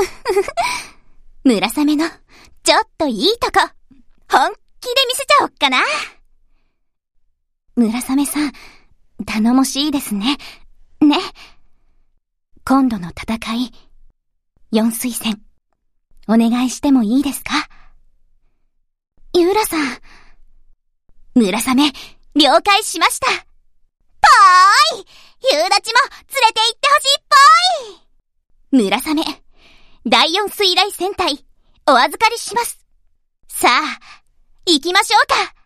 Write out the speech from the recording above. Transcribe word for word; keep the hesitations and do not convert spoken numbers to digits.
村雨のちょっといいとこ、本気で見せちゃおっかな。村雨さん、頼もしいですね。ね。今度の戦い、四水戦、お願いしてもいいですか？ゆうらさん。村雨、了解しました。ぽーい！夕立も連れて行ってほしいっぽーい！村雨、第四水雷戦隊、お預かりします。さあ、行きましょうか。